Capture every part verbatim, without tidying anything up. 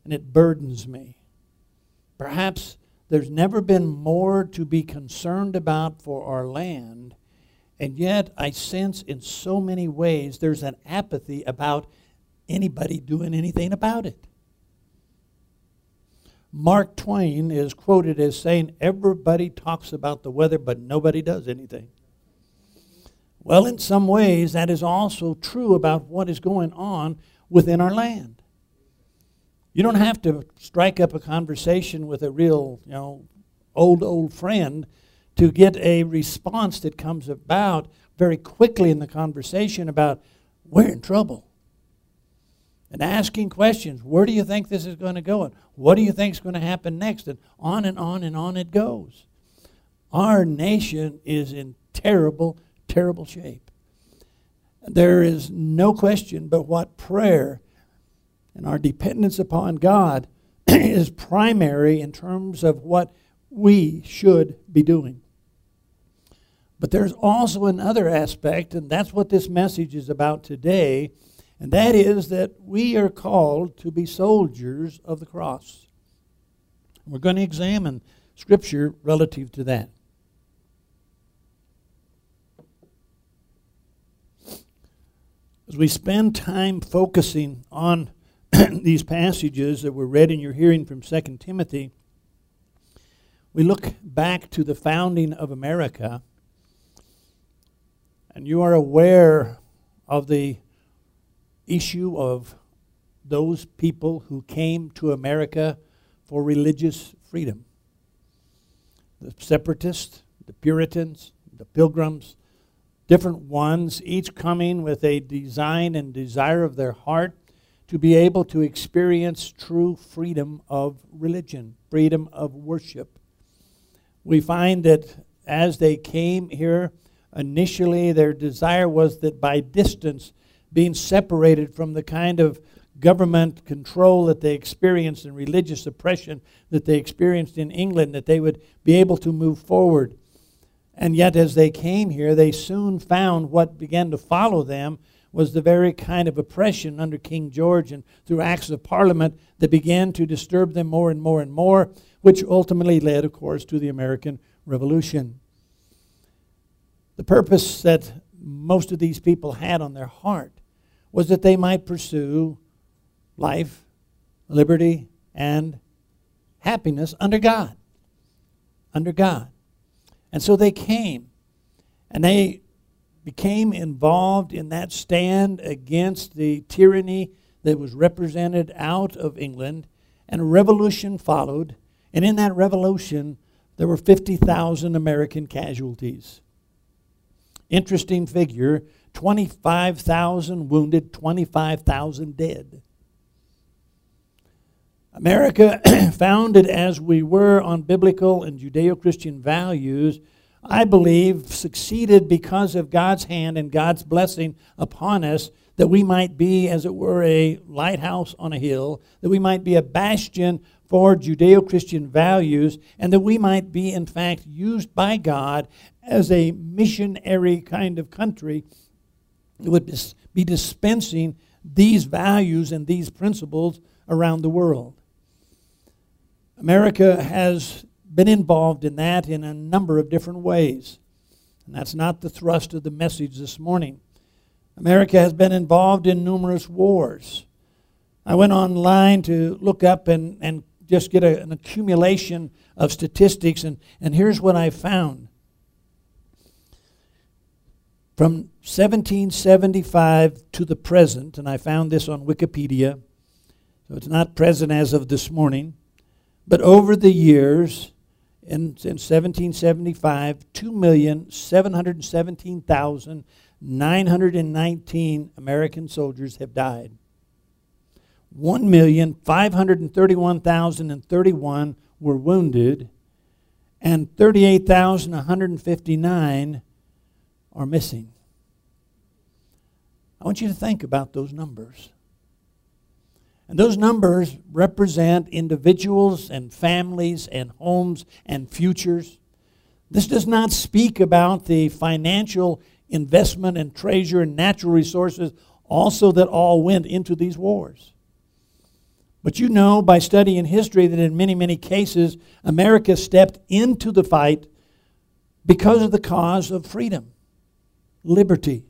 and it burdens me. Perhaps there's never been more to be concerned about for our land, and yet I sense in so many ways there's an apathy about anybody doing anything about it. Mark Twain is quoted as saying, everybody talks about the weather, but nobody does anything. Well, in some ways, that is also true about what is going on within our land. You don't have to strike up a conversation with a real, you know, old, old friend to get a response that comes about very quickly in the conversation about, we're in trouble. And asking questions, where do you think this is going to go? And what do you think is going to happen next? And on and on and on it goes. Our nation is in terrible, terrible shape. There is no question but what prayer and our dependence upon God is primary in terms of what we should be doing. But there's also another aspect, and that's what this message is about today, and that is that we are called to be soldiers of the cross. We're going to examine Scripture relative to that. As we spend time focusing on these passages that were read in your hearing from Second Timothy, we look back to the founding of America, and you are aware of the issue of those people who came to America for religious freedom. The separatists, the Puritans, the Pilgrims, different ones, each coming with a design and desire of their heart to be able to experience true freedom of religion, freedom of worship. We find that as they came here, initially their desire was that by distance, being separated from the kind of government control that they experienced and religious oppression that they experienced in England, that they would be able to move forward. And yet as they came here, they soon found what began to follow them was the very kind of oppression under King George and through acts of parliament that began to disturb them more and more and more, which ultimately led, of course, to the American Revolution. The purpose that most of these people had on their heart was that they might pursue life, liberty, and happiness under God. Under God. And so they came, and they became involved in that stand against the tyranny that was represented out of England, and a revolution followed, and in that revolution there were fifty thousand American casualties. Interesting figure, twenty-five thousand wounded, twenty-five thousand dead. America, founded as we were on biblical and Judeo-Christian values, I believe succeeded because of God's hand and God's blessing upon us, that we might be, as it were, a lighthouse on a hill, that we might be a bastion for Judeo-Christian values, and that we might be, in fact, used by God as a missionary kind of country that would dis- be dispensing these values and these principles around the world. America has been involved in that in a number of different ways. And that's not the thrust of the message this morning. America has been involved in numerous wars. I went online to look up and, and just get a, an accumulation of statistics, and, and here's what I found. From seventeen seventy-five to the present, and I found this on Wikipedia, so it's not present as of this morning, but over the years, in, in seventeen seventy-five, two million seven hundred seventeen thousand nine hundred nineteen American soldiers have died. one million five hundred thirty-one thousand thirty-one were wounded, and thirty-eight thousand one hundred fifty-nine are missing. I want you to think about those numbers. And those numbers represent individuals and families and homes and futures. This does not speak about the financial investment and treasure and natural resources also that all went into these wars. But you know by studying history that in many, many cases, America stepped into the fight because of the cause of freedom, liberty.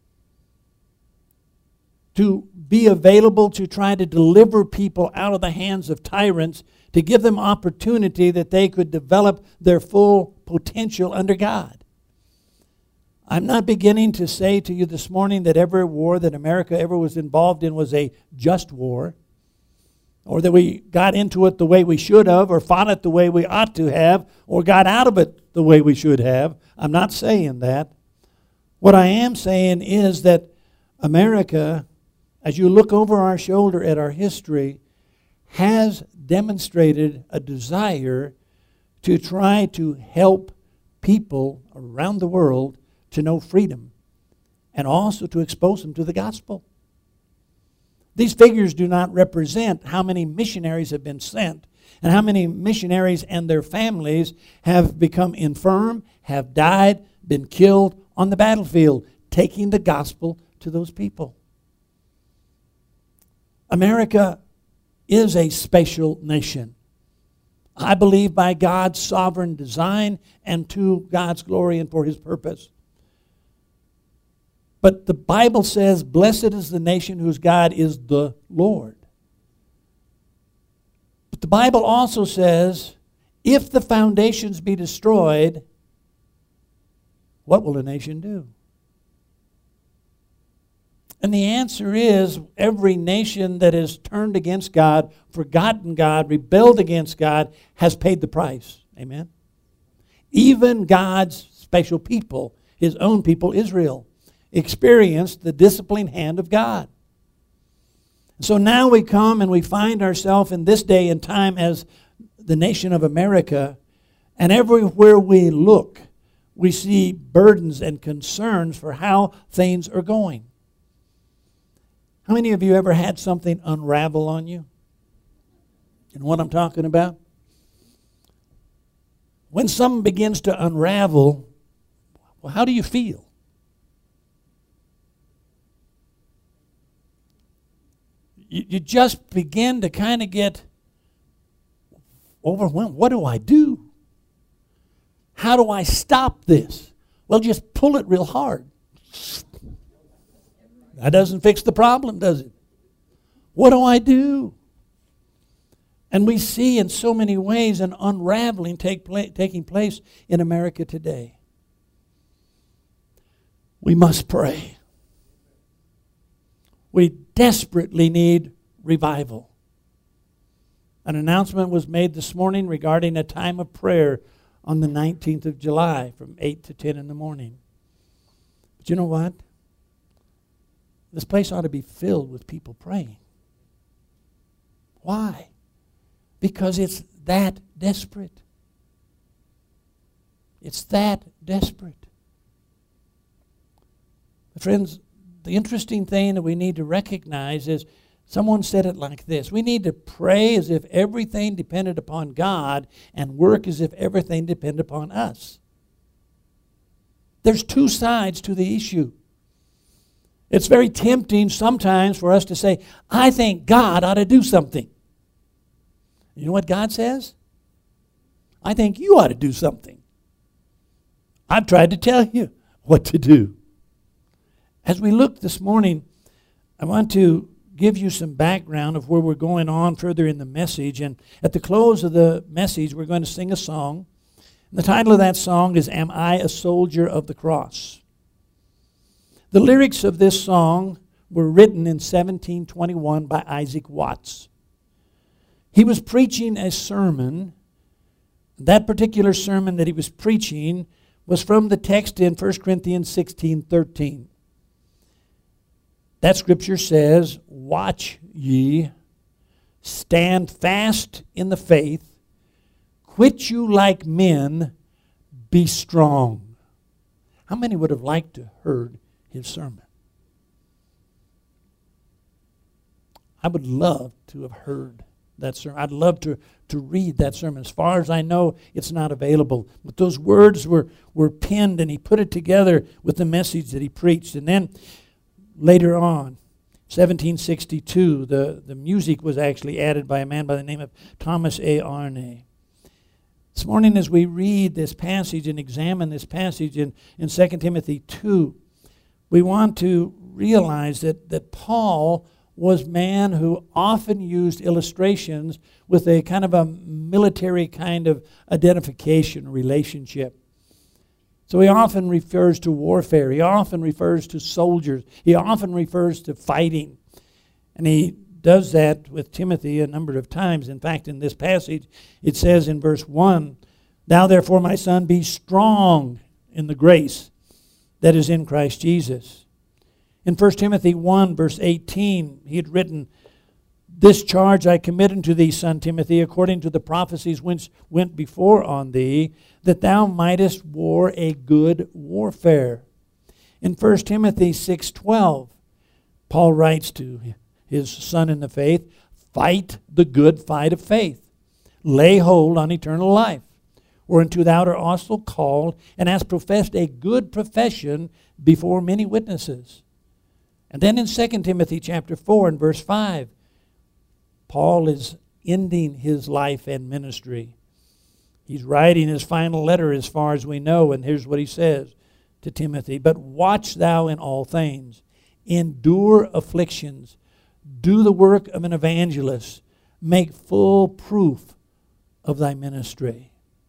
To be available to try to deliver people out of the hands of tyrants, to give them opportunity that they could develop their full potential under God. I'm not beginning to say to you this morning that every war that America ever was involved in was a just war, or that we got into it the way we should have, or fought it the way we ought to have, or got out of it the way we should have. I'm not saying that. What I am saying is that America, as you look over our shoulder at our history, has demonstrated a desire to try to help people around the world to know freedom and also to expose them to the gospel. These figures do not represent how many missionaries have been sent and how many missionaries and their families have become infirm, have died, been killed on the battlefield, taking the gospel to those people. America is a special nation. I believe by God's sovereign design and to God's glory and for His purpose. But the Bible says, blessed is the nation whose God is the Lord. But the Bible also says, if the foundations be destroyed, what will a nation do? And the answer is, every nation that has turned against God, forgotten God, rebelled against God, has paid the price. Amen? Even God's special people, His own people, Israel, experienced the disciplining hand of God. So now we come and we find ourselves in this day and time as the nation of America, and everywhere we look, we see burdens and concerns for how things are going. How many of you ever had something unravel on you? You know what I'm talking about? When something begins to unravel, well, how do you feel? You, you just begin to kind of get overwhelmed. What do I do? How do I stop this? Well, just pull it real hard. That doesn't fix the problem, does it? What do I do? And we see in so many ways an unraveling take pla- taking place in America today. We must pray. We desperately need revival. An announcement was made this morning regarding a time of prayer on the nineteenth of July from eight to ten in the morning. But you know what? This place ought to be filled with people praying. Why? Because it's that desperate. It's that desperate. Friends, the interesting thing that we need to recognize is, someone said it like this: we need to pray as if everything depended upon God and work as if everything depended upon us. There's two sides to the issue. It's very tempting sometimes for us to say, I think God ought to do something. You know what God says? I think you ought to do something. I've tried to tell you what to do. As we look this morning, I want to give you some background of where we're going on further in the message. And at the close of the message, we're going to sing a song. And the title of that song is, Am I a Soldier of the Cross? The lyrics of this song were written in seventeen twenty-one by Isaac Watts. He was preaching a sermon. That particular sermon that he was preaching was from the text in First Corinthians sixteen thirteen. That scripture says, Watch ye, stand fast in the faith, quit you like men, be strong. How many would have liked to heard his sermon? I would love to have heard that sermon. I'd love to, to read that sermon. As far as I know, it's not available. But those words were, were penned, and he put it together with the message that he preached. And then later on, seventeen sixty-two, the, the music was actually added by a man by the name of Thomas A. Arne. This morning as we read this passage and examine this passage in, in Second Timothy two, we want to realize that, that Paul was a man who often used illustrations with a kind of a military kind of identification relationship. So he often refers to warfare. He often refers to soldiers. He often refers to fighting. And he does that with Timothy a number of times. In fact, in this passage, it says in verse one, "Thou therefore, my son, be strong in the grace that is in Christ Jesus." In First Timothy one, verse eighteen, he had written, "This charge I commit unto thee, son Timothy, according to the prophecies which went before on thee, that thou mightest war a good warfare." In First Timothy six twelve, Paul writes to his son in the faith, "Fight the good fight of faith. Lay hold on eternal life, whereunto thou art also called, and hast professed a good profession before many witnesses." And then in Second Timothy chapter four and verse five, Paul is ending his life and ministry. He's writing his final letter as far as we know, and here's what he says to Timothy: "But watch thou in all things, endure afflictions, do the work of an evangelist, make full proof of thy ministry."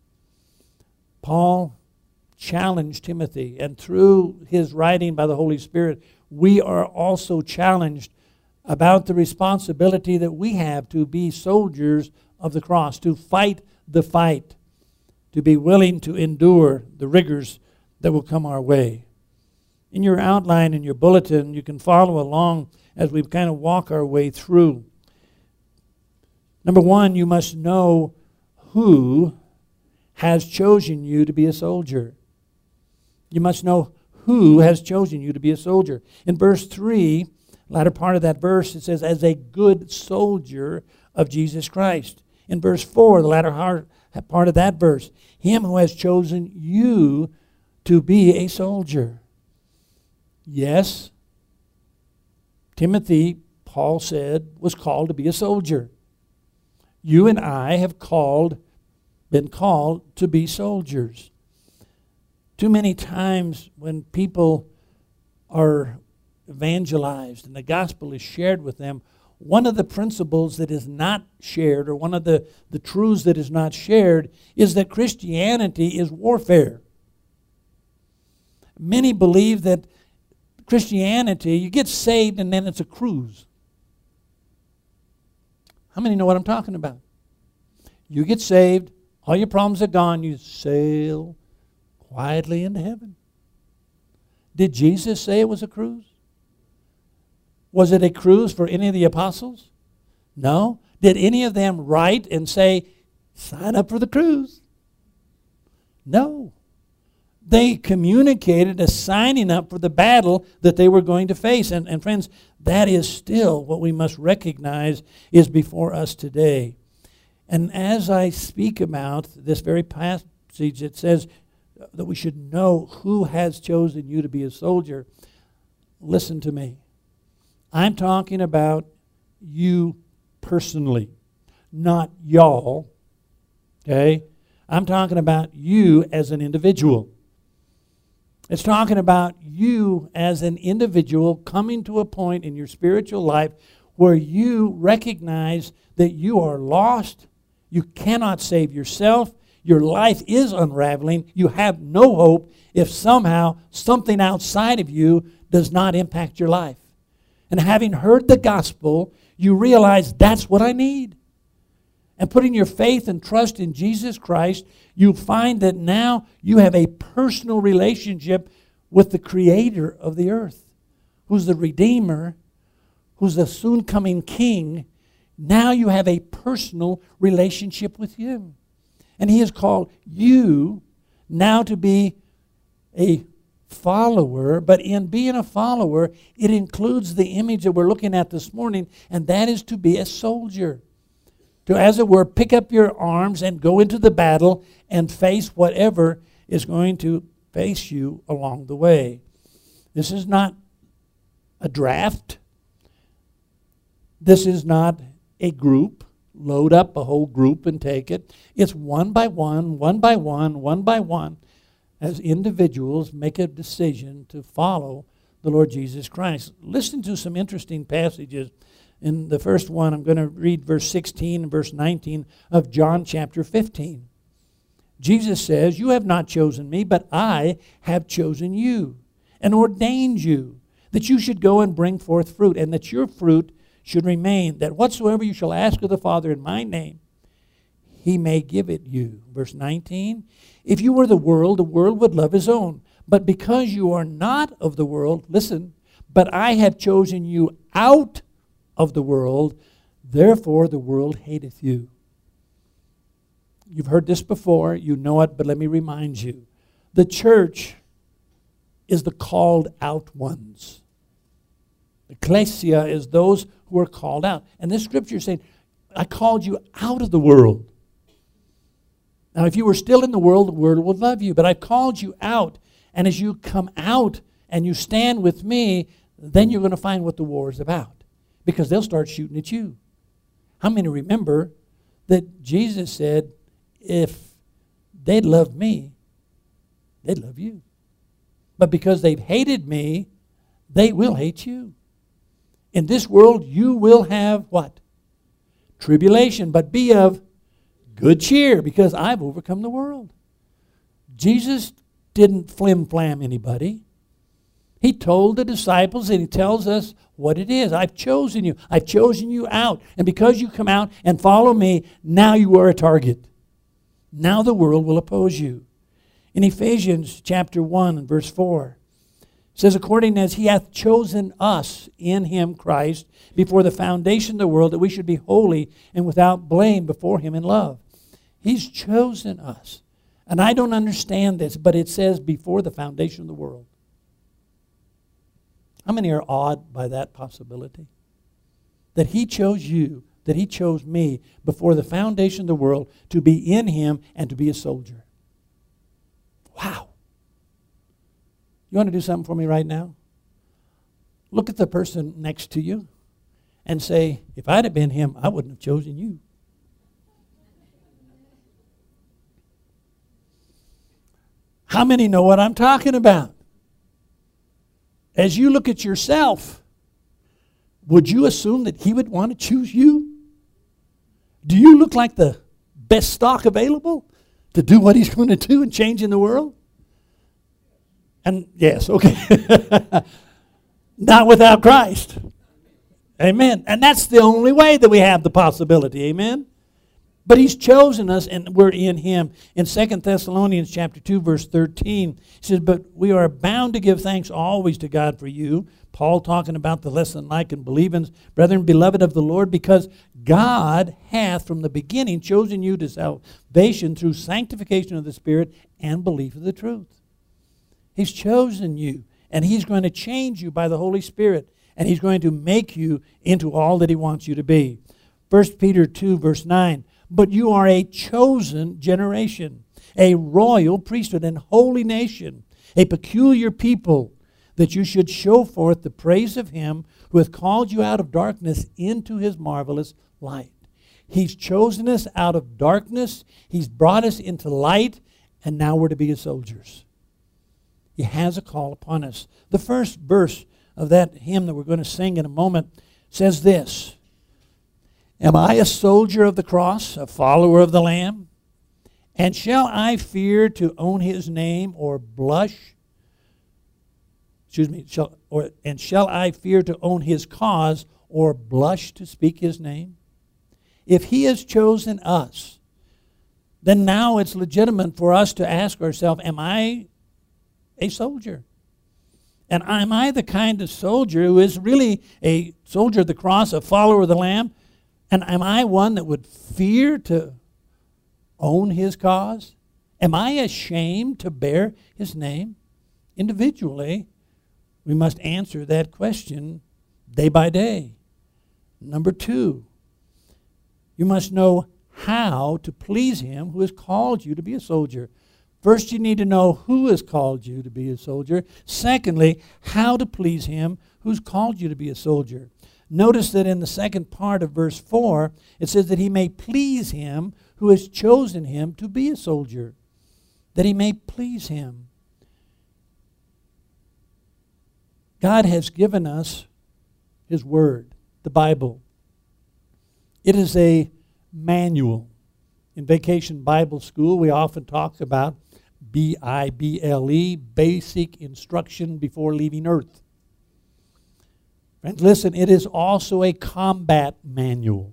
Paul challenged Timothy, and through his writing by the Holy Spirit, we are also challenged about the responsibility that we have to be soldiers of the cross, to fight the fight, to be willing to endure the rigors that will come our way. In your outline, in your bulletin, you can follow along as we kind of walk our way through. Number one, you must know who has chosen you to be a soldier. You must know who has chosen you to be a soldier. In verse three, latter part of that verse, it says, "as a good soldier of Jesus Christ." In verse four, the latter part of that verse, "him who has chosen you to be a soldier." Yes, Timothy, Paul said, was called to be a soldier. You and I have called, been called to be soldiers. Too many times when people are evangelized and the gospel is shared with them, one of the principles that is not shared, or one of the, the truths that is not shared, is that Christianity is warfare. Many believe that Christianity, you get saved and then it's a cruise. How many know what I'm talking about? You get saved, all your problems are gone, you sail quietly into heaven. Did Jesus say it was a cruise? Was it a cruise for any of the apostles? No. Did any of them write and say, sign up for the cruise? No. They communicated a signing up for the battle that they were going to face. And, and friends, that is still what we must recognize is before us today. And as I speak about this very passage, it says that we should know who has chosen you to be a soldier. Listen to me. I'm talking about you personally, not y'all, okay? I'm talking about you as an individual. It's talking about you as an individual coming to a point in your spiritual life where you recognize that you are lost, you cannot save yourself, your life is unraveling, you have no hope if somehow something outside of you does not impact your life. And having heard the gospel, you realize that's what I need. And putting your faith and trust in Jesus Christ, you find that now you have a personal relationship with the Creator of the earth, who's the Redeemer, who's the soon-coming King. Now you have a personal relationship with Him. And He has called you now to be a follower, but in being a follower, it includes the image that we're looking at this morning, and that is to be a soldier. To, as it were, pick up your arms and go into the battle and face whatever is going to face you along the way. This is not a draft. This is not a group. Load up a whole group and take it. It's one by one, one by one, one by one, as individuals make a decision to follow the Lord Jesus Christ. Listen to some interesting passages. In the first one, I'm going to read verse sixteen and verse nineteen of John chapter fifteen. Jesus says, "You have not chosen me, but I have chosen you and ordained you, that you should go and bring forth fruit, and that your fruit should remain, that whatsoever you shall ask of the Father in my name, he may give it you." Verse nineteen, "If you were the world, the world would love his own. But because you are not of the world," listen, "but I have chosen you out of the world, therefore the world hateth you." You've heard this before, you know it, but let me remind you. The church is the called out ones. Ecclesia is those who are called out. And this scripture is saying, I called you out of the world. Now, if you were still in the world, the world would love you. But I called you out. And as you come out and you stand with me, then you're going to find what the war is about. Because they'll start shooting at you. How many remember that Jesus said, if they'd love me, they'd love you. But because they've hated me, they will hate you. In this world, you will have what? Tribulation. But be of good cheer, because I've overcome the world. Jesus didn't flim-flam anybody. He told the disciples, and he tells us what it is. I've chosen you. I've chosen you out. And because you come out and follow me, now you are a target. Now the world will oppose you. In Ephesians chapter one and verse four, it says, "According as he hath chosen us in him, Christ, before the foundation of the world, that we should be holy and without blame before him in love." He's chosen us. And I don't understand this, but it says before the foundation of the world. How many are awed by that possibility? That he chose you, that he chose me before the foundation of the world to be in him and to be a soldier. Wow. You want to do something for me right now? Look at the person next to you and say, if I'd have been him, I wouldn't have chosen you. How many know what I'm talking about? As you look at yourself, would you assume that he would want to choose you? Do you look like the best stock available to do what he's going to do and change in the world? And yes, okay. Not without Christ. Amen. And that's the only way that we have the possibility. Amen. But he's chosen us, and we're in him. In Second Thessalonians chapter two, verse thirteen, he says, "But we are bound to give thanks always to God for you." Paul talking about the less than like and believing, "Brethren, beloved of the Lord, because God hath from the beginning chosen you to salvation through sanctification of the Spirit and belief of the truth." He's chosen you, and he's going to change you by the Holy Spirit, and he's going to make you into all that he wants you to be. First Peter two, verse nine, "But you are a chosen generation, a royal priesthood and holy nation, a peculiar people, that you should show forth the praise of him who hath called you out of darkness into his marvelous light." He's chosen us out of darkness. He's brought us into light, and now we're to be his soldiers. He has a call upon us. The first verse of that hymn that we're going to sing in a moment says this, "Am I a soldier of the cross, a follower of the Lamb? And shall I fear to own his name or blush? Excuse me, shall, or, and shall I fear to own his cause or blush to speak his name?" If he has chosen us, then now it's legitimate for us to ask ourselves, am I a soldier? And am I the kind of soldier who is really a soldier of the cross, a follower of the Lamb? And am I one that would fear to own his cause? Am I ashamed to bear his name? Individually, we must answer that question day by day. Number two, you must know how to please him who has called you to be a soldier. First, you need to know who has called you to be a soldier. Secondly, how to please him who's called you to be a soldier. Notice that in the second part of verse four, it says that he may please him who has chosen him to be a soldier, that he may please him. God has given us his word, the Bible. It is a manual. In Vacation Bible School, we often talk about B I B L E, basic instruction before leaving earth. Friends, listen, it is also a combat manual.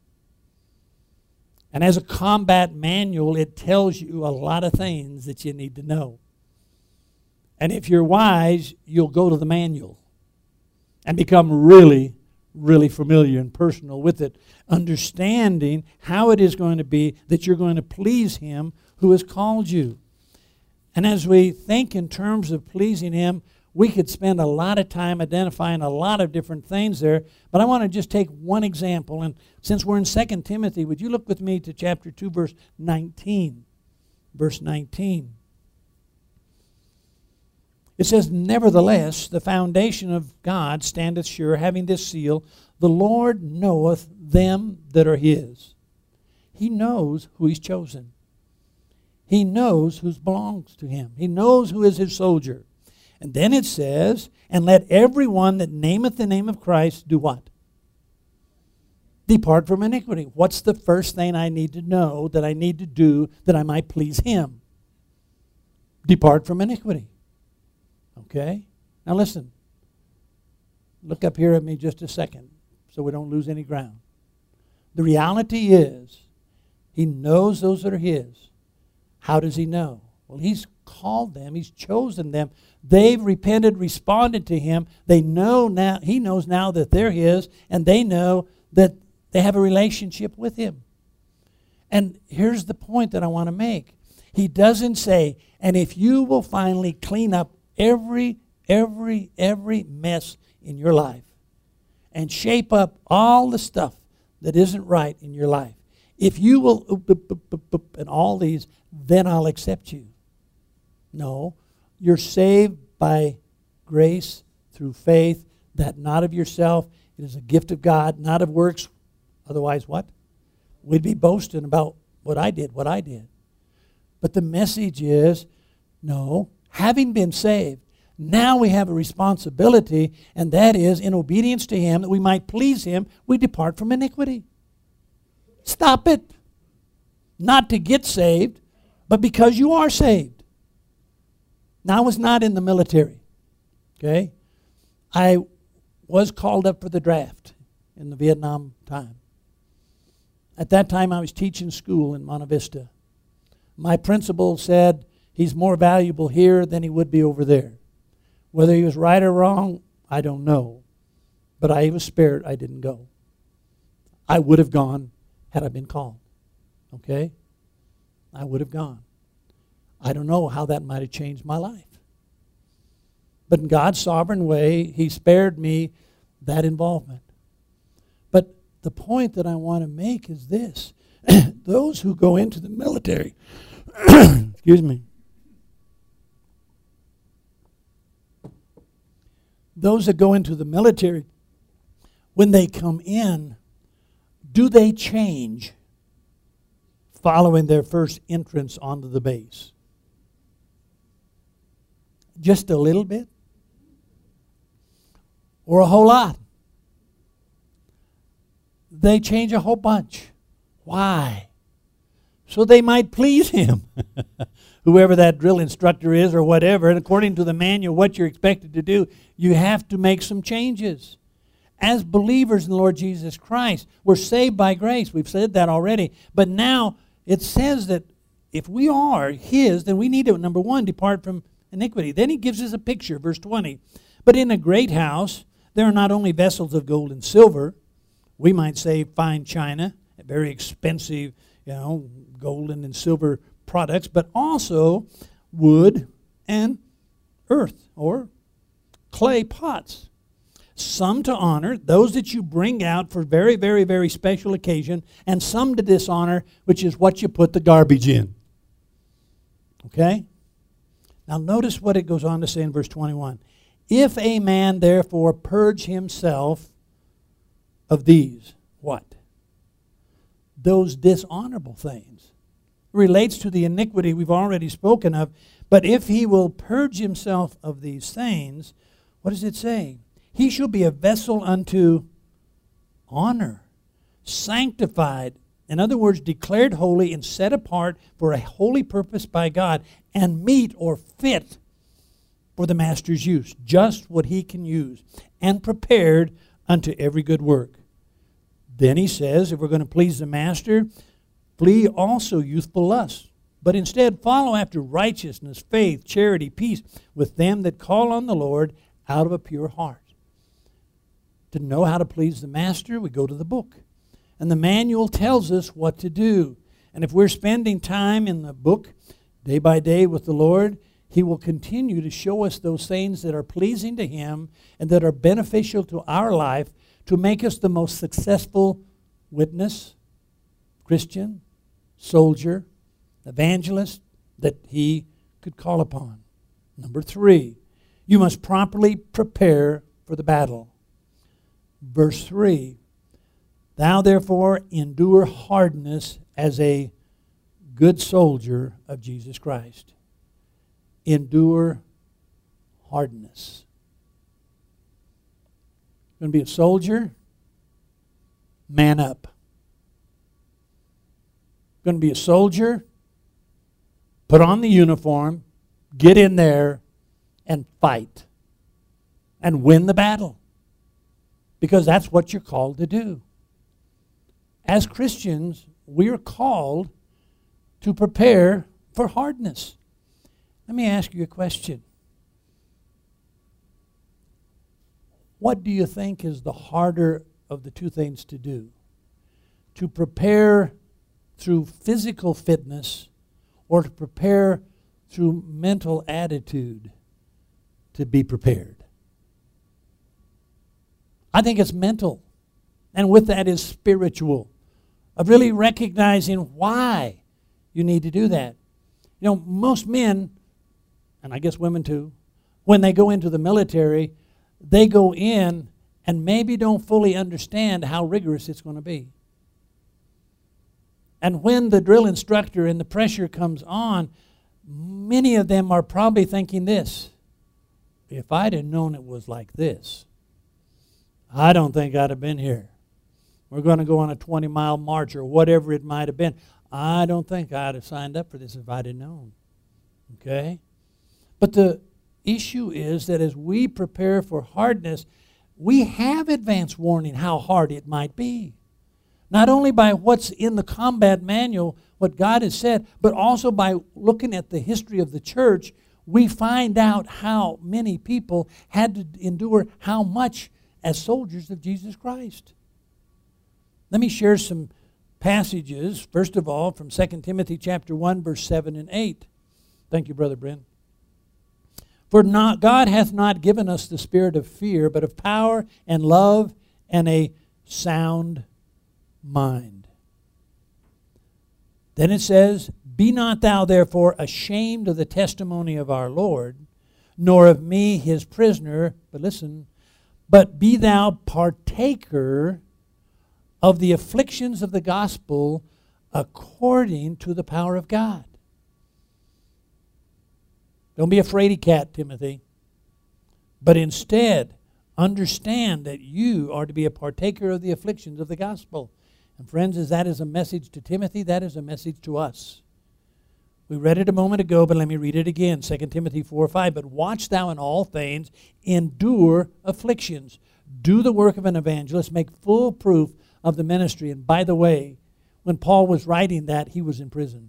And as a combat manual, it tells you a lot of things that you need to know. And if you're wise, you'll go to the manual and become really, really familiar and personal with it, understanding how it is going to be that you're going to please him who has called you. And as we think in terms of pleasing him, we could spend a lot of time identifying a lot of different things there, but I want to just take one example. And since we're in Second Timothy, would you look with me to chapter two, verse nineteen? Verse nineteen. It says, "Nevertheless, the foundation of God standeth sure, having this seal, the Lord knoweth them that are his." He knows who he's chosen. He knows who belongs to him. He knows who is his soldier. And then it says, "And let everyone that nameth the name of Christ do what? Depart from iniquity." What's the first thing I need to know that I need to do that I might please him? Depart from iniquity. Okay? Now listen. Look up here at me just a second so we don't lose any ground. The reality is, he knows those that are his. How does he know? Well, he's called them. He's chosen them. They've repented, responded to him. They know now, he knows now that they're his, and they know that they have a relationship with him. And here's the point that I want to make. He doesn't say, "And if you will finally clean up every, every, every mess in your life and shape up all the stuff that isn't right in your life, if you will, oop, oop, oop, oop, oop, and all these, then I'll accept you." No, you're saved by grace through faith, that not of yourself. It is a gift of God, not of works. Otherwise, what? We'd be boasting about what I did, what I did. But the message is, no, having been saved, now we have a responsibility, and that is, in obedience to him, that we might please him, we depart from iniquity. Stop it. Not to get saved, but because you are saved. Now, I was not in the military, okay? I was called up for the draft in the Vietnam time. At that time, I was teaching school in Monte Vista. My principal said he's more valuable here than he would be over there. Whether he was right or wrong, I don't know. But I was spared. I didn't go. I would have gone had I been called, okay? I would have gone. I don't know how that might have changed my life. But in God's sovereign way, he spared me that involvement. But the point that I want to make is this. Those who go into the military, excuse me, those that go into the military, when they come in, do they change following their first entrance onto the base? Just a little bit? Or a whole lot? They change a whole bunch. Why? So they might please him. Whoever that drill instructor is or whatever, and according to the manual, what you're expected to do, you have to make some changes. As believers in the Lord Jesus Christ, we're saved by grace. We've said that already. But now it says that if we are his, then we need to, number one, depart from iniquity. Then he gives us a picture, verse twenty. "But in a great house, there are not only vessels of gold and silver," we might say fine china, very expensive, you know, golden and silver products, "but also wood and earth," or clay pots. "Some to honor, those that you bring out for very, very, very special occasion, and some to dishonor, which is what you put the garbage in." Okay? Now notice what it goes on to say in verse twenty-one. "If a man therefore purge himself of these, what? Those dishonorable things. It relates to the iniquity we've already spoken of. But if he will purge himself of these things, what does it say? He shall be a vessel unto honor, sanctified, in other words, declared holy and set apart for a holy purpose by God, and meet or fit for the master's use, just what he can use, and prepared unto every good work. Then he says, if we're going to please the master, flee also youthful lusts, but instead follow after righteousness, faith, charity, peace, with them that call on the Lord out of a pure heart. To know how to please the master, we go to the book. And the manual tells us what to do. And if we're spending time in the book, day by day with the Lord, he will continue to show us those things that are pleasing to him and that are beneficial to our life to make us the most successful witness, Christian, soldier, evangelist that he could call upon. Number three, you must properly prepare for the battle. Verse three, thou therefore endure hardness as a good soldier of Jesus Christ. Endure hardness. Going to be a soldier? Man up. Going to be a soldier? Put on the uniform, get in there, and fight. And win the battle. Because that's what you're called to do. As Christians, we are called to prepare for hardness. Let me ask you a question. What do you think is the harder of the two things to do? To prepare through physical fitness or to prepare through mental attitude to be prepared? I think it's mental. And with that is spiritual. Of really recognizing why you need to do that. You know, most men, and I guess women too, when they go into the military, they go in and maybe don't fully understand how rigorous it's going to be. And when the drill instructor and the pressure comes on, many of them are probably thinking this: if I'd have known it was like this, I don't think I'd have been here. We're going to go on a twenty-mile march or whatever it might have been. I don't think I'd have signed up for this if I'd have known. Okay? But the issue is that as we prepare for hardness, we have advance warning how hard it might be. Not only by what's in the combat manual, what God has said, but also by looking at the history of the church, we find out how many people had to endure how much as soldiers of Jesus Christ. Let me share some passages, first of all, from Second Timothy chapter one, verse seven and eight. Thank you, Brother Bryn. For not, God hath not given us the spirit of fear, but of power and love and a sound mind. Then it says, be not thou therefore ashamed of the testimony of our Lord, nor of me his prisoner, but listen, but be thou partaker of the afflictions of the gospel according to the power of God. Don't be a fraidy cat, Timothy. But instead, understand that you are to be a partaker of the afflictions of the gospel. And friends, as that is a message to Timothy, that is a message to us. We read it a moment ago, but let me read it again. Second Timothy four five. But watch thou in all things, endure afflictions. Do the work of an evangelist, make full proof of the ministry. And by the way, when Paul was writing that, he was in prison.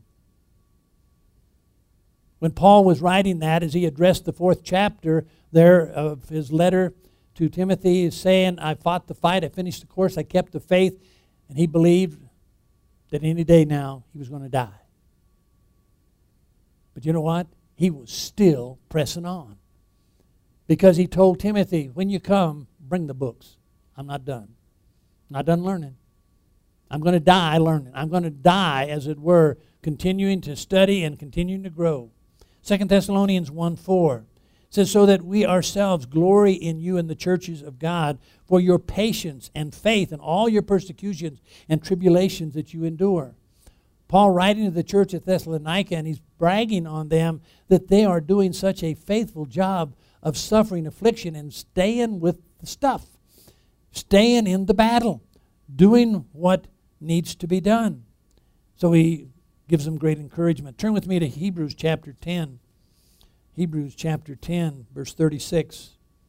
When Paul was writing that, as he addressed the fourth chapter there of his letter to Timothy, he's saying, I fought the fight, I finished the course, I kept the faith, and he believed that any day now he was going to die. But you know what? He was still pressing on. Because he told Timothy, when you come, bring the books. I'm not done. I'm not done learning. I'm going to die learning. I'm going to die, as it were, continuing to study and continuing to grow. Second Thessalonians one four It says, so that we ourselves glory in you in the churches of God for your patience and faith and all your persecutions and tribulations that you endure. Paul writing to the church at Thessalonica, and he's bragging on them that they are doing such a faithful job of suffering affliction and staying with the stuff, staying in the battle, doing what needs to be done. So he gives them great encouragement. Turn with me to Hebrews chapter ten. Hebrews chapter ten, verse thirty-six.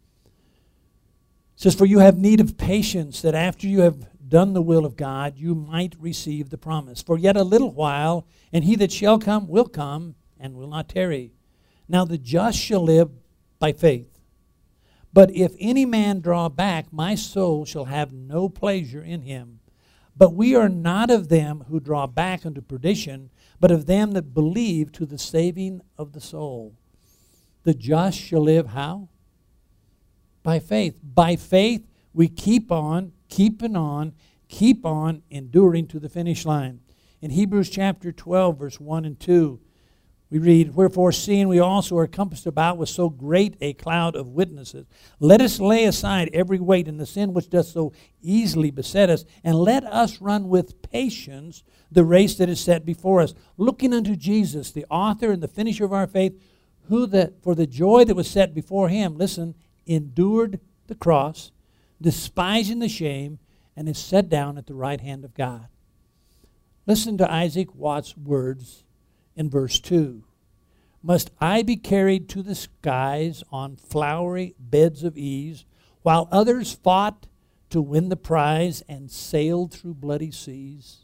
It says, for you have need of patience, that after you have done the will of God, you might receive the promise. For yet a little while, and he that shall come will come, and will not tarry. Now the just shall live by faith. But if any man draw back, my soul shall have no pleasure in him. But we are not of them who draw back unto perdition, but of them that believe to the saving of the soul. The just shall live how? By faith. By faith, we keep on, keeping on, keep on enduring to the finish line. In Hebrews chapter twelve, verse one and two, we read, wherefore, seeing we also are compassed about with so great a cloud of witnesses, let us lay aside every weight and the sin which doth so easily beset us, and let us run with patience the race that is set before us, looking unto Jesus, the author and the finisher of our faith, who that for the joy that was set before him, listen, endured the cross, despising the shame, and is set down at the right hand of God. Listen to Isaac Watts' words in verse two. Must I be carried to the skies on flowery beds of ease, while others fought to win the prize and sailed through bloody seas?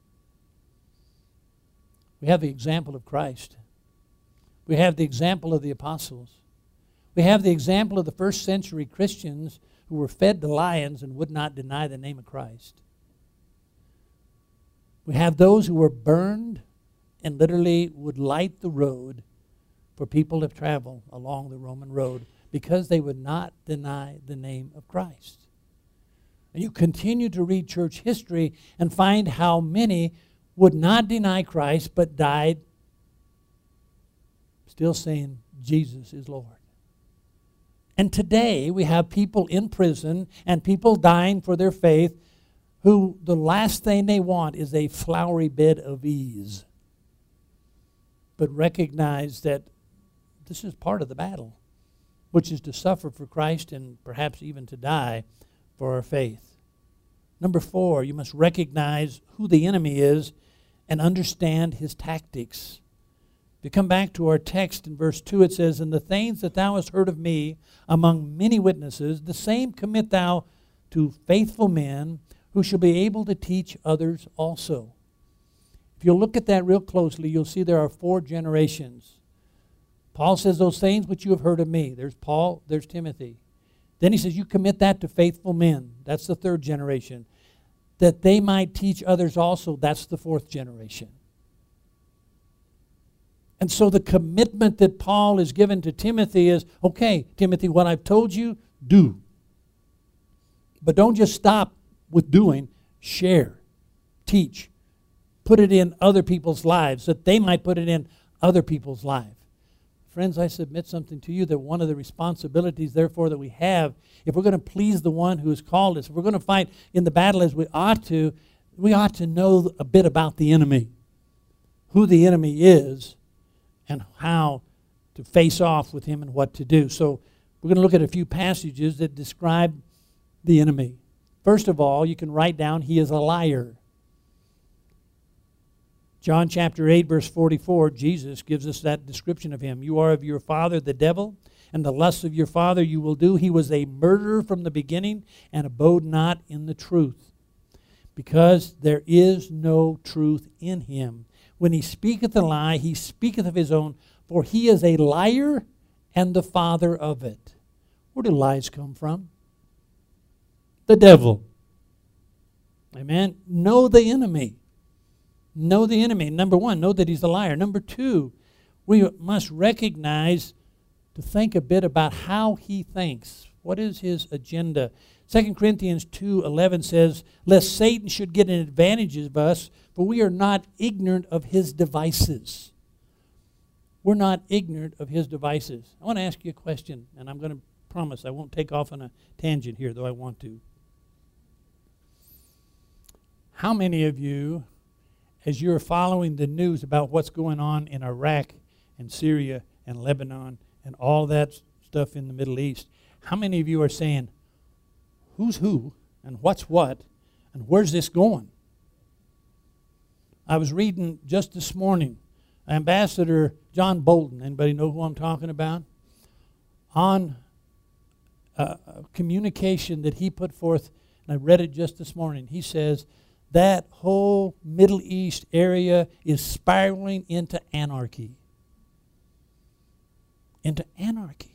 We have the example of Christ. We have the example of the apostles. We have the example of the first century Christians who were fed to lions and would not deny the name of Christ. We have those who were burned and literally would light the road for people to travel along the Roman road because they would not deny the name of Christ. And you continue to read church history and find how many would not deny Christ but died still saying Jesus is Lord. And today we have people in prison and people dying for their faith who the last thing they want is a flowery bed of ease. But recognize that this is part of the battle, which is to suffer for Christ and perhaps even to die for our faith. Number four, you must recognize who the enemy is and understand his tactics. If you come back to our text in verse two, it says, and the things that thou hast heard of me among many witnesses, the same commit thou to faithful men who shall be able to teach others also. If you look at that real closely, you'll see there are four generations. Paul says those things which you have heard of me. There's Paul, there's Timothy. Then he says you commit that to faithful men. That's the third generation. That they might teach others also. That's the fourth generation. And so the commitment that Paul is given to Timothy is, okay, Timothy, what I've told you, do. But don't just stop with doing. Share. Teach. Put it in other people's lives, that they might put it in other people's lives. Friends, I submit something to you that one of the responsibilities, therefore, that we have, if we're going to please the one who has called us, if we're going to fight in the battle as we ought to, we ought to know a bit about the enemy, who the enemy is, and how to face off with him and what to do. So we're going to look at a few passages that describe the enemy. First of all, you can write down, he is a liar. John chapter eight, verse forty-four, Jesus gives us that description of him. You are of your father, the devil, and the lusts of your father you will do. He was a murderer from the beginning and abode not in the truth, because there is no truth in him. When he speaketh a lie, he speaketh of his own, for he is a liar and the father of it. Where do lies come from? The devil. Amen. Know the enemy. Know the enemy. Number one, know that he's a liar. Number two, we must recognize to think a bit about how he thinks. What is his agenda? Second Corinthians two eleven says, lest Satan should get an advantage of us, for we are not ignorant of his devices. we're not ignorant of his devices. I want to ask you a question, and I'm going to promise I won't take off on a tangent here, though I want to. How many of you, as you're following the news about what's going on in Iraq and Syria and Lebanon and all that stuff in the Middle East, how many of you are saying, who's who and what's what and where's this going? I was reading just this morning, Ambassador John Bolton, anybody know who I'm talking about? On a communication that he put forth, and I read it just this morning. He says that whole Middle East area is spiraling into anarchy. Into anarchy.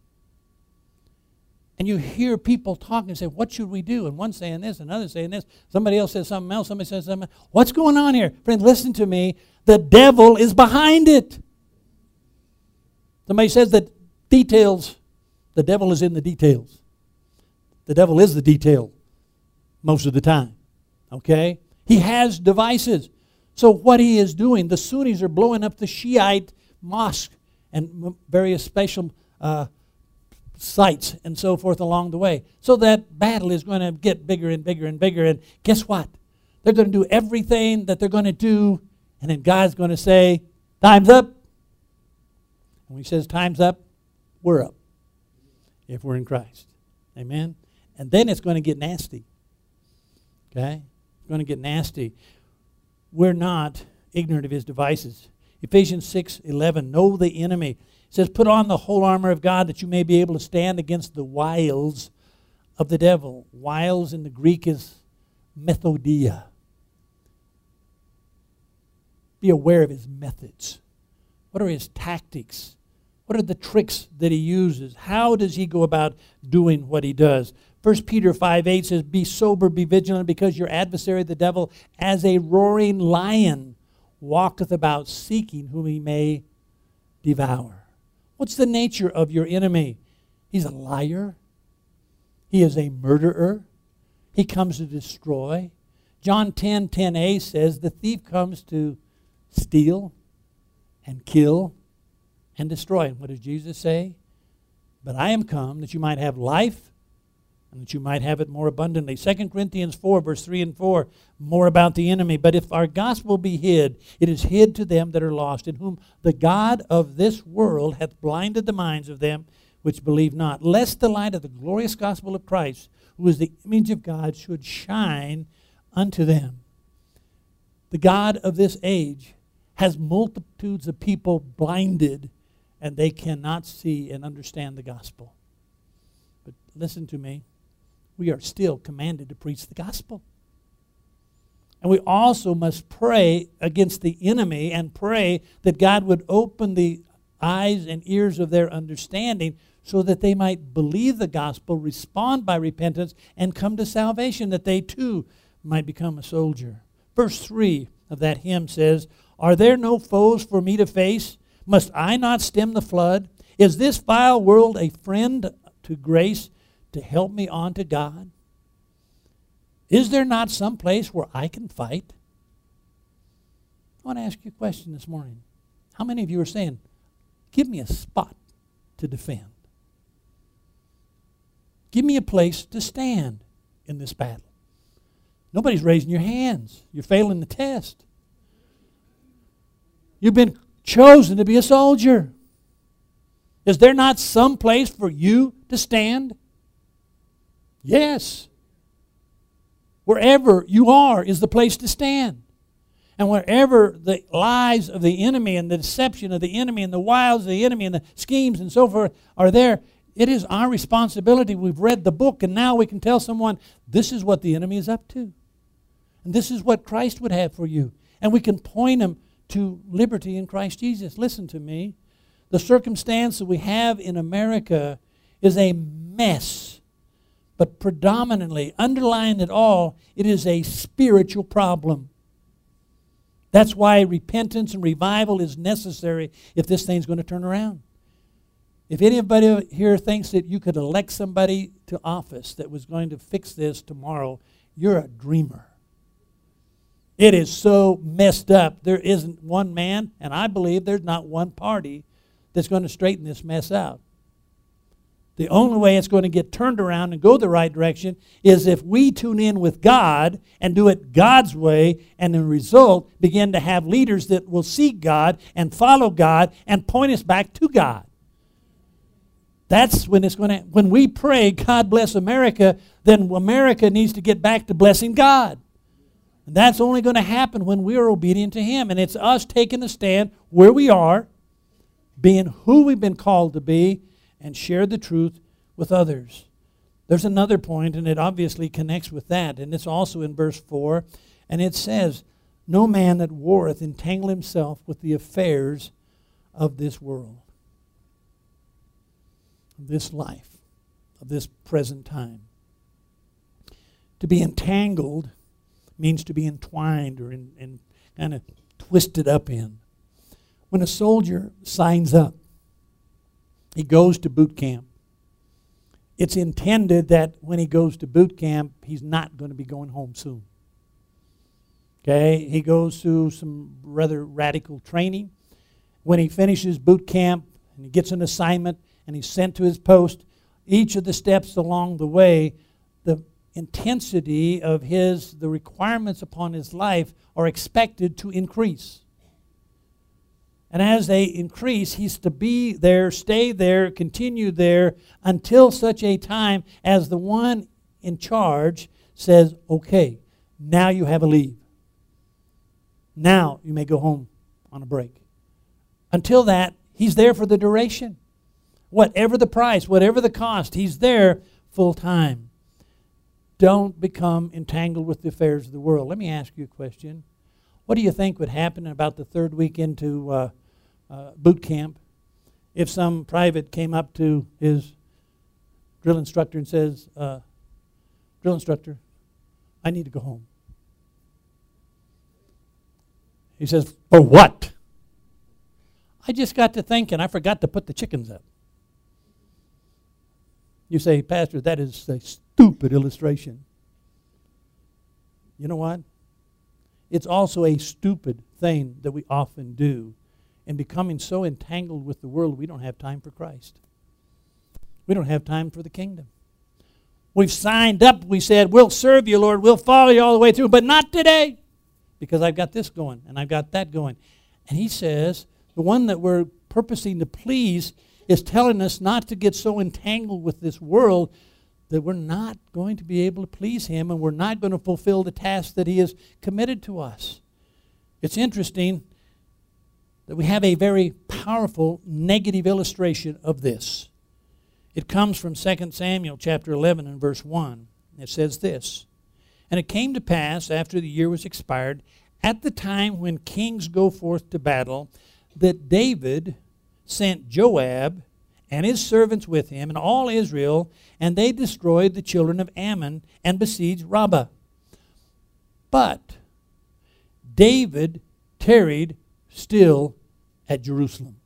And you hear people talking and say, what should we do? And one saying this, another saying this. Somebody else says something else. Somebody says something else. What's going on here? Friend, listen to me. The devil is behind it. Somebody says that details, the devil is in the details. The devil is the detail most of the time. Okay? He has devices. So what he is doing, the Sunnis are blowing up the Shiite mosque and various special uh, sites and so forth along the way. So that battle is going to get bigger and bigger and bigger. And guess what? They're going to do everything that they're going to do. And then God's going to say, time's up. And when he says time's up, we're up. If we're in Christ. Amen? And then it's going to get nasty. Okay? It's going to get nasty. We're not ignorant of his devices. Ephesians six eleven, know the enemy. It says, put on the whole armor of God that you may be able to stand against the wiles of the devil. Wiles in the Greek is methodia. Be aware of his methods. What are his tactics? What are the tricks that he uses? How does he go about doing what he does? First Peter five eight says, be sober, be vigilant, because your adversary, the devil, as a roaring lion, walketh about seeking whom he may devour. What's the nature of your enemy? He's a liar. He is a murderer. He comes to destroy. John ten ten a says, the thief comes to steal and kill and destroy. And what does Jesus say? But I am come that you might have life and that you might have it more abundantly. Second Corinthians four, verse three and four, more about the enemy. But if our gospel be hid, it is hid to them that are lost, in whom the God of this world hath blinded the minds of them which believe not, lest the light of the glorious gospel of Christ, who is the image of God, should shine unto them. The God of this age has multitudes of people blinded, and they cannot see and understand the gospel. But listen to me. We are still commanded to preach the gospel. And we also must pray against the enemy and pray that God would open the eyes and ears of their understanding so that they might believe the gospel, respond by repentance, and come to salvation, that they too might become a soldier. Verse three of that hymn says, are there no foes for me to face? Must I not stem the flood? Is this vile world a friend to grace to help me on to God? Is there not some place where I can fight? I want to ask you a question this morning. How many of you are saying, give me a spot to defend? Give me a place to stand in this battle. Nobody's raising your hands. You're failing the test. You've been chosen to be a soldier. Is there not some place for you to stand? Yes. Wherever you are is the place to stand. And wherever the lies of the enemy and the deception of the enemy and the wiles of the enemy and the schemes and so forth are there, it is our responsibility. We've read the book, and now we can tell someone, this is what the enemy is up to. And this is what Christ would have for you. And we can point them to liberty in Christ Jesus. Listen to me. The circumstance that we have in America is a mess. But predominantly, underlying it all, it is a spiritual problem. That's why repentance and revival is necessary if this thing's going to turn around. If anybody here thinks that you could elect somebody to office that was going to fix this tomorrow, you're a dreamer. It is so messed up. There isn't one man, and I believe there's not one party that's going to straighten this mess out. The only way it's going to get turned around and go the right direction is if we tune in with God and do it God's way, and in the result begin to have leaders that will seek God and follow God and point us back to God. That's when it's going to, when we pray, God bless America, then America needs to get back to blessing God. And that's only going to happen when we are obedient to Him. And it's us taking a stand where we are, being who we've been called to be, and share the truth with others. There's another point, and it obviously connects with that, and it's also in verse four, and it says, "No man that warreth entangle himself with the affairs of this world," of this life, of this present time. To be entangled means to be entwined or in, in kind of twisted up in. When a soldier signs up, he goes to boot camp. It's intended that when he goes to boot camp, he's not going to be going home soon. Okay, he goes through some rather radical training. When he finishes boot camp and he gets an assignment and he's sent to his post, each of the steps along the way, the intensity of his, the requirements upon his life are expected to increase. And as they increase, he's to be there, stay there, continue there until such a time as the one in charge says, okay, now you have a leave. Now you may go home on a break. Until that, he's there for the duration. Whatever the price, whatever the cost, he's there full time. Don't become entangled with the affairs of the world. Let me ask you a question. What do you think would happen about the third week into uh, uh, boot camp if some private came up to his drill instructor and says, uh, drill instructor, I need to go home? He says, for what? I just got to thinking, I forgot to put the chickens up. You say, Pastor, that is a stupid illustration. You know what? It's also a stupid thing that we often do in becoming so entangled with the world we don't have time for Christ. We don't have time for the kingdom. We've signed up. We said, we'll serve you, Lord. We'll follow you all the way through, but not today because I've got this going and I've got that going. And he says, the one that we're purposing to please is telling us not to get so entangled with this world that we're not going to be able to please him and we're not going to fulfill the task that he has committed to us. It's interesting that we have a very powerful negative illustration of this. It comes from Second Samuel chapter eleven and verse one. It says this, "And it came to pass after the year was expired, at the time when kings go forth to battle, that David sent Joab and his servants with him and all Israel, and they destroyed the children of Ammon and besieged Rabbah. But David tarried still at Jerusalem."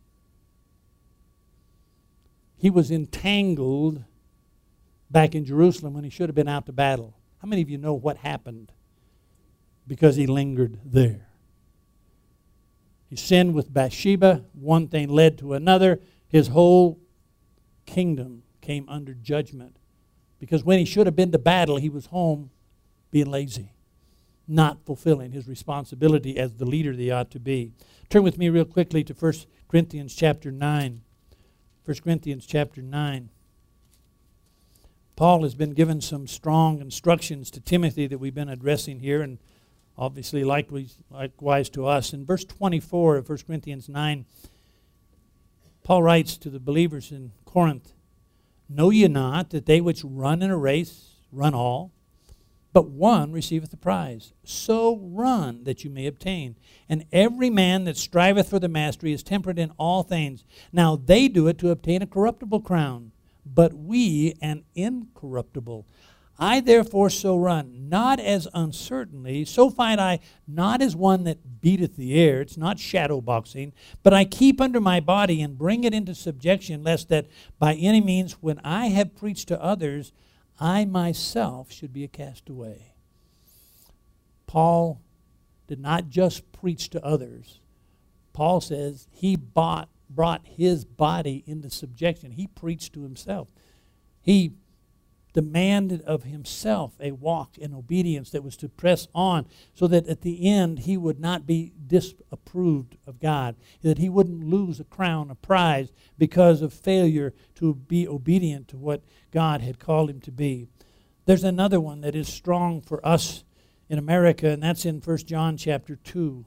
He was entangled back in Jerusalem when he should have been out to battle. How many of you know what happened because he lingered there? He sinned with Bathsheba. One thing led to another. His whole kingdom came under judgment because when he should have been to battle, he was home being lazy, not fulfilling his responsibility as the leader that he ought to be. Turn with me real quickly to First Corinthians chapter nine. First Corinthians chapter nine. Paul has been given some strong instructions to Timothy that we've been addressing here, and obviously likewise, likewise to us. In verse twenty-four of First Corinthians nine, Paul writes to the believers in Corinth, "Know ye not that they which run in a race run all, but one receiveth the prize? So run that you may obtain. And every man that striveth for the mastery is temperate in all things. Now they do it to obtain a corruptible crown, but we an incorruptible. I therefore so run, not as uncertainly, so fight I, not as one that beateth the air." It's not shadow boxing. "But I keep under my body and bring it into subjection, lest that by any means when I have preached to others, I myself should be a castaway." Paul did not just preach to others. Paul says he bought, brought his body into subjection. He preached to himself. He demanded of himself a walk in obedience that was to press on so that at the end he would not be disapproved of God, that he wouldn't lose a crown, a prize, because of failure to be obedient to what God had called him to be. There's another one that is strong for us in America, and that's in First John chapter two.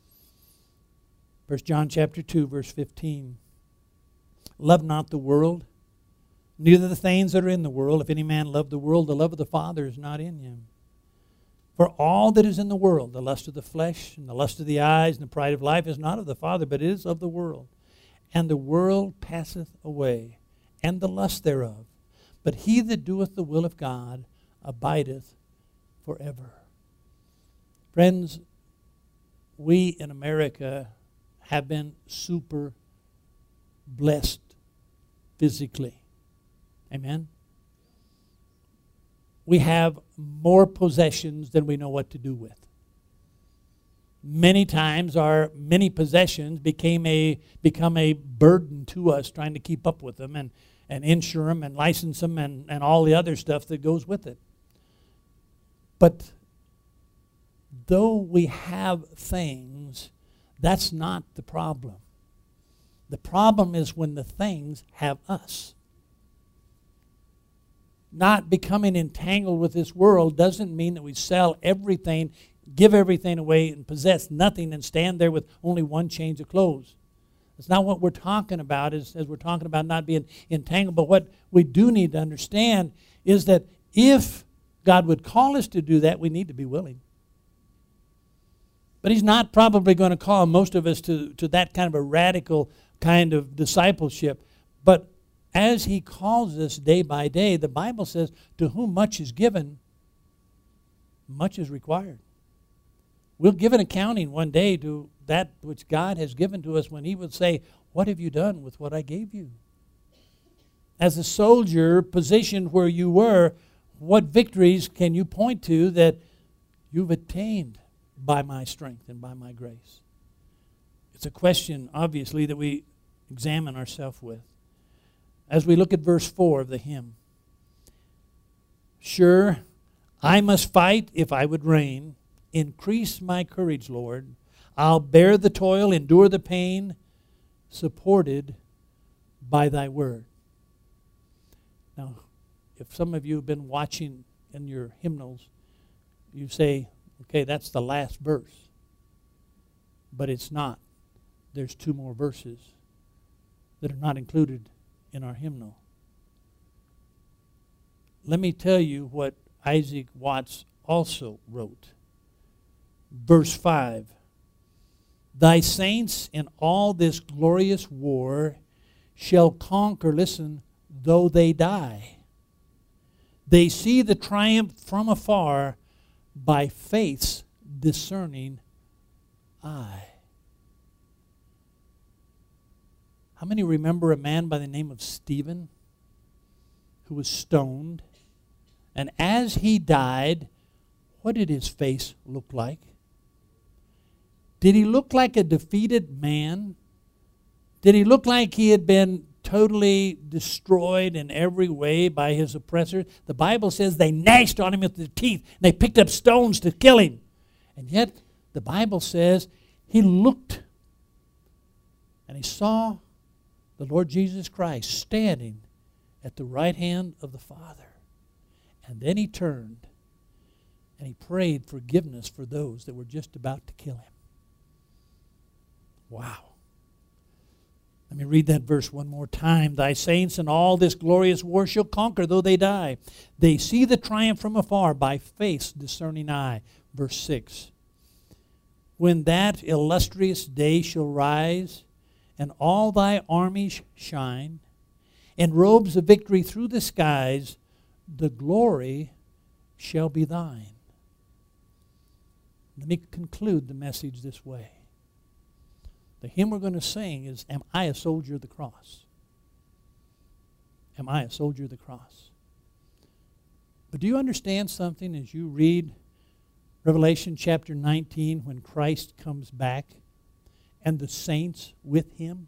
First John chapter two, verse fifteen. Love not the world, neither the things that are in the world. If any man love the world, the love of the Father is not in him. For all that is in the world, the lust of the flesh, and the lust of the eyes, and the pride of life, is not of the Father, but is of the world. And the world passeth away, and the lust thereof. But he that doeth the will of God abideth forever. Friends, we in America have been super blessed physically. Amen? We have more possessions than we know what to do with. Many times our many possessions became a, become a burden to us trying to keep up with them and, and insure them and license them and, and all the other stuff that goes with it. But though we have things, that's not the problem. The problem is when the things have us. Not becoming entangled with this world doesn't mean that we sell everything, give everything away, and possess nothing and stand there with only one change of clothes. That's not what we're talking about as, as we're talking about not being entangled. But what we do need to understand is that if God would call us to do that, we need to be willing. But he's not probably going to call most of us to, to that kind of a radical kind of discipleship. But as he calls us day by day, the Bible says, to whom much is given, much is required. We'll give an accounting one day to that which God has given to us when he would say, what have you done with what I gave you? As a soldier positioned where you were, what victories can you point to that you've attained by my strength and by my grace? It's a question, obviously, that we examine ourselves with. As we look at verse four of the hymn, sure, I must fight if I would reign. Increase my courage, Lord. I'll bear the toil, endure the pain, supported by thy word. Now, if some of you have been watching in your hymnals, you say, okay, that's the last verse. But it's not. There's two more verses that are not included in our hymnal. Let me tell you what Isaac Watts also wrote. Verse five. Thy saints in all this glorious war shall conquer, listen, though they die. They see the triumph from afar by faith's discerning eye. How many remember a man by the name of Stephen who was stoned? And as he died, what did his face look like? Did he look like a defeated man? Did he look like he had been totally destroyed in every way by his oppressors? The Bible says they gnashed on him with their teeth. And they picked up stones to kill him. And yet, the Bible says he looked and he saw the Lord Jesus Christ standing at the right hand of the Father. And then he turned and he prayed forgiveness for those that were just about to kill him. Wow. Let me read that verse one more time. Thy saints in all this glorious war shall conquer, though they die. They see the triumph from afar by faith's discerning eye. Verse six. When that illustrious day shall rise, and all thy armies shine, in robes of victory through the skies, the glory shall be thine. Let me conclude the message this way. The hymn we're going to sing is, Am I a Soldier of the Cross? Am I a soldier of the cross? But do you understand something as you read Revelation chapter nineteen, when Christ comes back and the saints with him,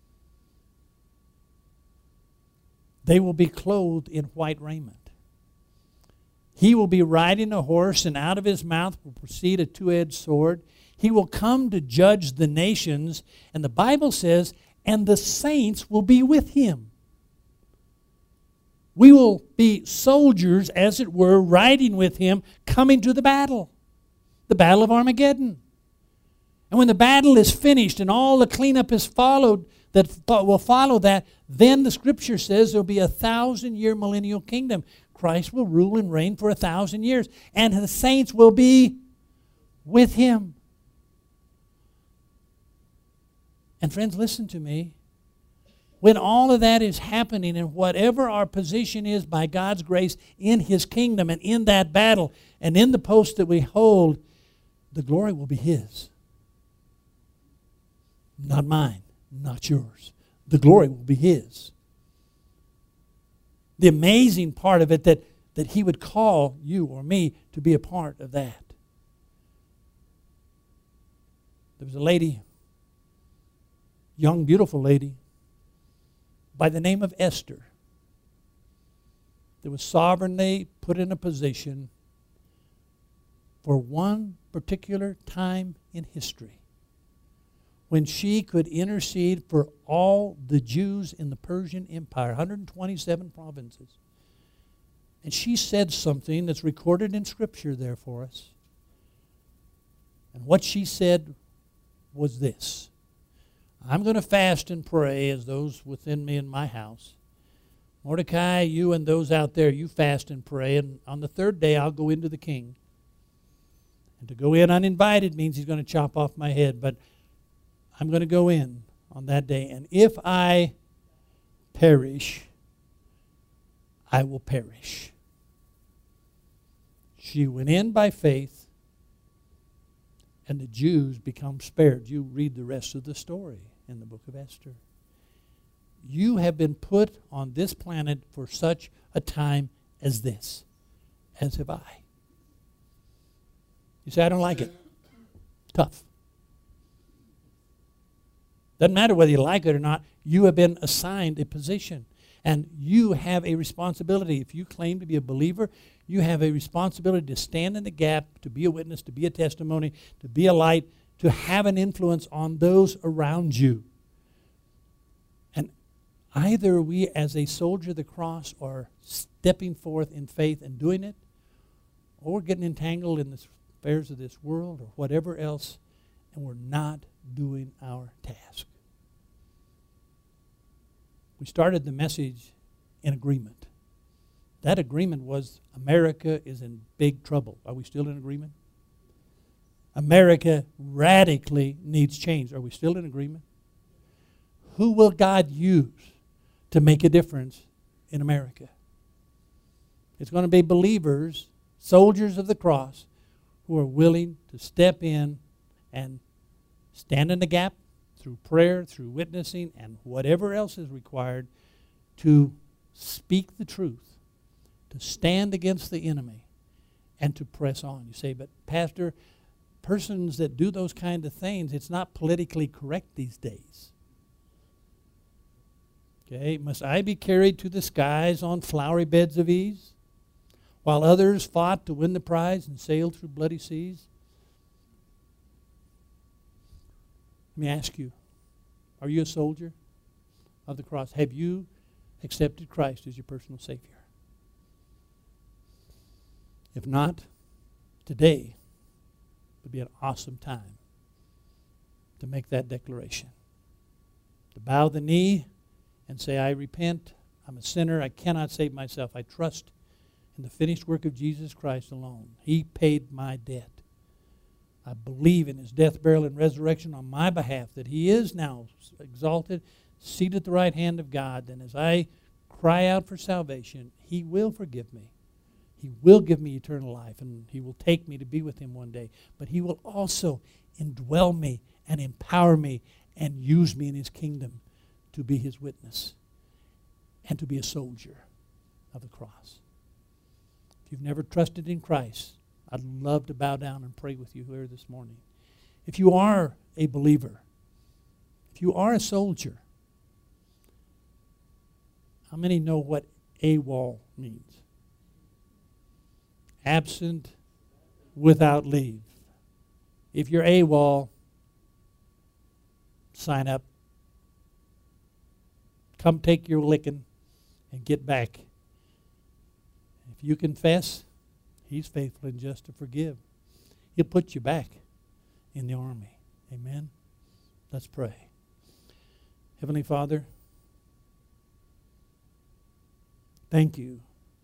they will be clothed in white raiment. He will be riding a horse, and out of his mouth will proceed a two-edged sword. He will come to judge the nations, and the Bible says, and the saints will be with him. We will be soldiers, as it were, riding with him, coming to the battle, the battle of Armageddon. And when the battle is finished and all the cleanup is followed, that will follow that, then the Scripture says there will be a thousand-year millennial kingdom. Christ will rule and reign for a thousand years, and the saints will be with him. And friends, listen to me. When all of that is happening, and whatever our position is by God's grace in his kingdom and in that battle and in the post that we hold, the glory will be his. Not mine, not yours. The glory will be his. The amazing part of it that, that he would call you or me to be a part of that. There was a lady, young, beautiful lady, by the name of Esther, that was sovereignly put in a position for one particular time in history when she could intercede for all the Jews in the Persian Empire, one hundred twenty-seven provinces. And she said something that's recorded in Scripture there for us. And what she said was this: I'm going to fast and pray as those within me in my house. Mordecai, you and those out there, you fast and pray, and on the third day I'll go into the king. And to go in uninvited means he's going to chop off my head, but I'm going to go in on that day, and if I perish, I will perish. She went in by faith, and the Jews become spared. You read the rest of the story in the book of Esther. You have been put on this planet for such a time as this, as have I. You say, I don't like it. Tough. Doesn't matter whether you like it or not. You have been assigned a position, and you have a responsibility. If you claim to be a believer, you have a responsibility to stand in the gap, to be a witness, to be a testimony, to be a light, to have an influence on those around you. And either we, as a soldier of the cross, are stepping forth in faith and doing it, or we're getting entangled in the affairs of this world or whatever else, and we're not doing our task. We started the message in agreement. That agreement was America is in big trouble. Are we still in agreement? America radically needs change. Are we still in agreement? Who will God use to make a difference in America? It's going to be believers, soldiers of the cross, who are willing to step in and stand in the gap through prayer, through witnessing, and whatever else is required to speak the truth, to stand against the enemy, and to press on. You say, but Pastor, persons that do those kind of things, it's not politically correct these days. Okay, must I be carried to the skies on flowery beds of ease, while others fought to win the prize and sailed through bloody seas? Let me ask you, are you a soldier of the cross? Have you accepted Christ as your personal Savior? If not, today would be an awesome time to make that declaration. To bow the knee and say, I repent, I'm a sinner, I cannot save myself. I trust in the finished work of Jesus Christ alone. He paid my debt. I believe in his death, burial, and resurrection on my behalf, that he is now exalted, seated at the right hand of God. And as I cry out for salvation, he will forgive me. He will give me eternal life, and he will take me to be with him one day. But he will also indwell me and empower me and use me in his kingdom to be his witness and to be a soldier of the cross. If you've never trusted in Christ, I'd love to bow down and pray with you here this morning. If you are a believer, if you are a soldier, how many know what AWOL means? Absent without leave. If you're AWOL, sign up. Come take your licking and get back. If you confess, He's faithful and just to forgive. He'll put you back in the army. Amen? Let's pray. Heavenly Father, thank you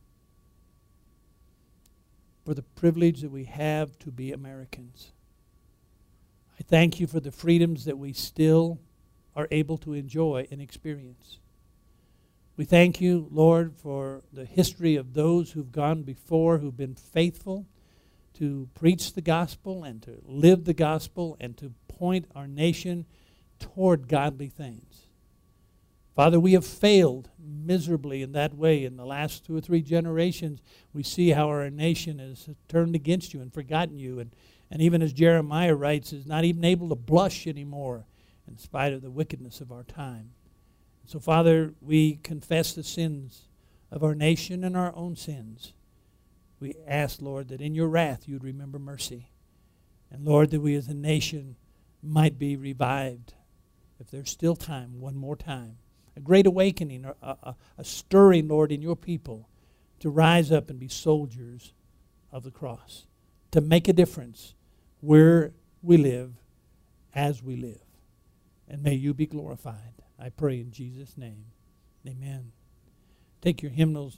for the privilege that we have to be Americans. I thank you for the freedoms that we still are able to enjoy and experience. We thank you, Lord, for the history of those who've gone before, who've been faithful to preach the gospel and to live the gospel and to point our nation toward godly things. Father, we have failed miserably in that way. In the last two or three generations, we see how our nation has turned against you and forgotten you. And, and even as Jeremiah writes, is not even able to blush anymore in spite of the wickedness of our time. So, Father, we confess the sins of our nation and our own sins. We ask, Lord, that in your wrath you would remember mercy. And, Lord, that we as a nation might be revived. If there's still time, one more time. A great awakening, a, a, a stirring, Lord, in your people to rise up and be soldiers of the cross. To make a difference where we live, as we live. And may you be glorified. I pray in Jesus' name. Amen. Take your hymnals.